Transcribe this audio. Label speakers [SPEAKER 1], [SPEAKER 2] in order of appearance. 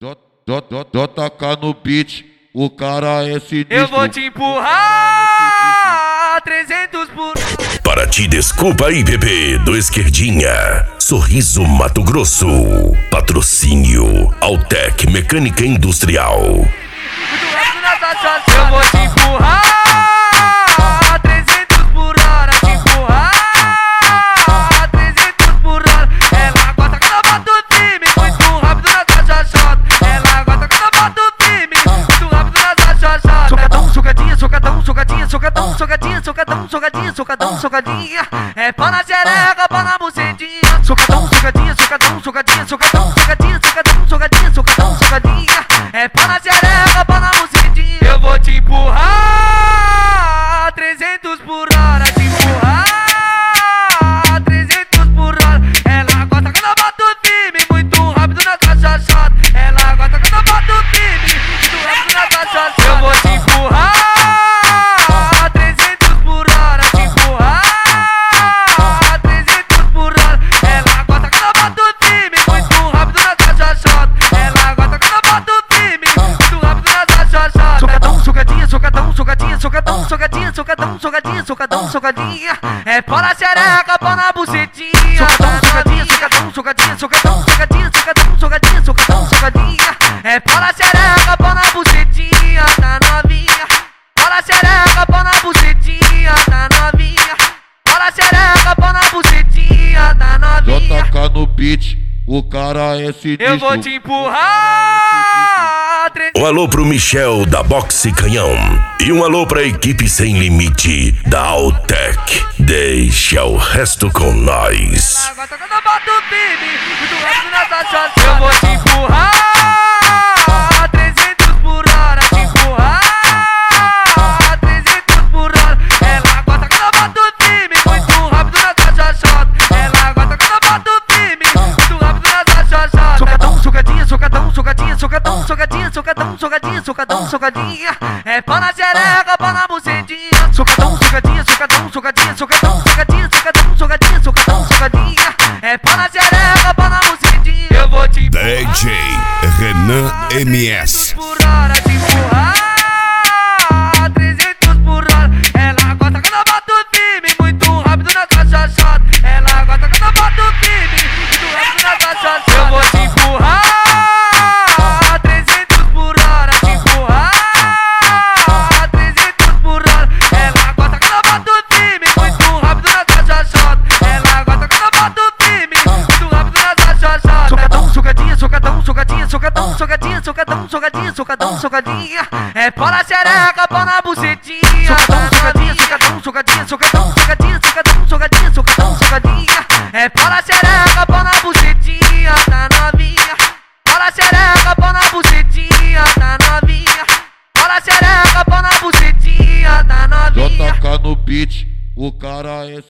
[SPEAKER 1] Toca no beat, o cara é sinistro.
[SPEAKER 2] Eu vou te empurrar 300 por...
[SPEAKER 3] Para ti, desculpa aí, bebê, do Esquerdinha. Sorriso Mato Grosso. Patrocínio Altec Mecânica Industrial.
[SPEAKER 2] Eu vou te empurrar 300 por hora, te empurrar 300 por hora. Ela gosta quando eu boto o time, muito rápido na caixa chota. Ela gosta quando eu boto o time, muito rápido na caixa chota. Socadão, socadinha, socadão, socadinha, socadão, socadinha, socadão, socadinha, socadão, socadinha. É pau na xereca, pau na bucetinha. Socadão, socadinha, socadão, socadinha, socadão, socadinha, socadão, socadinha, socadão, socadinha. É pau na xereca, pau na bucetinha. Eu vou te empurrar 300 por hora, te empurrar 300 por hora. Ela gosta quando eu boto o time, muito rápido na caixa chota. Ela gosta quando eu boto o time, muito rápido na caixa chota. Eu vou te empurrar 300 por hora, te empurrar 300 por hora. Ela gosta quando eu boto o time, muito rápido na caixa chota. Ela gosta quando eu boto o time, muito rápido na caixa chota. Socadão, socadinha, socadão, socadinha, socadão, socadinha, socadão, socadinha, socadão, socadinha. É pau na xereca, pau na bucetinha. Socadão, socadinha, socadão, socadinha, socadão, socadinha, socadão, socadinha, socadão, socadinha. É pau na xereca, pau na bucetinha, tá novinha. Pau na xereca, pau na bucetinha, tá novinha. Pau na xereca, pau na bucetinha, tá novinha.
[SPEAKER 1] Toca no beat, o cara é sinistro.
[SPEAKER 2] Eu vou te empurrar.
[SPEAKER 3] Um alô pro Michel da Boxe Canhão. E um alô pra equipe sem limite da Altec. Deixa o resto com nós.
[SPEAKER 2] Agora quando eu boto o time, muito rápido na caixa chota. Eu vou te empurrar 300 por hora, te empurrar 300 por hora. Ela gosta quando eu boto o time, muito rápido na caixa chota. Ela gosta quando eu boto o time, muito rápido na caixa chota. Socadão, socadinha, socadão, socadinha, socadão, socadinha, socadão, socadinha, socadão, socadinha. É pau na xereca, pau na bucetinha. Socadão, socadinha, socadão, socadinha, socadão, socadinha, socadão, socadinha, socadão, socadinha. É pau na xereca, pau na bucetinha. Eu vou te empurrar
[SPEAKER 3] DJ Renan MS.
[SPEAKER 2] por hora, te empurrar 300 por hora. Ela gosta quando eu boto o time, muito rápido na caixa chota. Ela gosta quando eu boto o time, muito rápido na caixa chota. Eu vou te empurrar 300 por hora, te empurrar 300 por hora. Ela gosta quando eu boto o time, muito rápido na caixa chota. Ela gosta quando eu boto o time, muito rápido na caixa chota. Socadão, socadinha, socadão, socadinha, socadão, socadinha, socadão, socadinha, socadão, socadinha. É pau na xereca, pau na bucetinha. Socadão, socadinha, socadão, socadinha, socadão, socadinha, socadão, socadinha, socadão, socadinha. É pau na xereca, pau na bucetinha, tá novinha. Pau na xereca, pau na bucetinha, tá novinha. Pau na xereca, pau na bucetinha, tá novinha.
[SPEAKER 1] Toca no beat, o cara é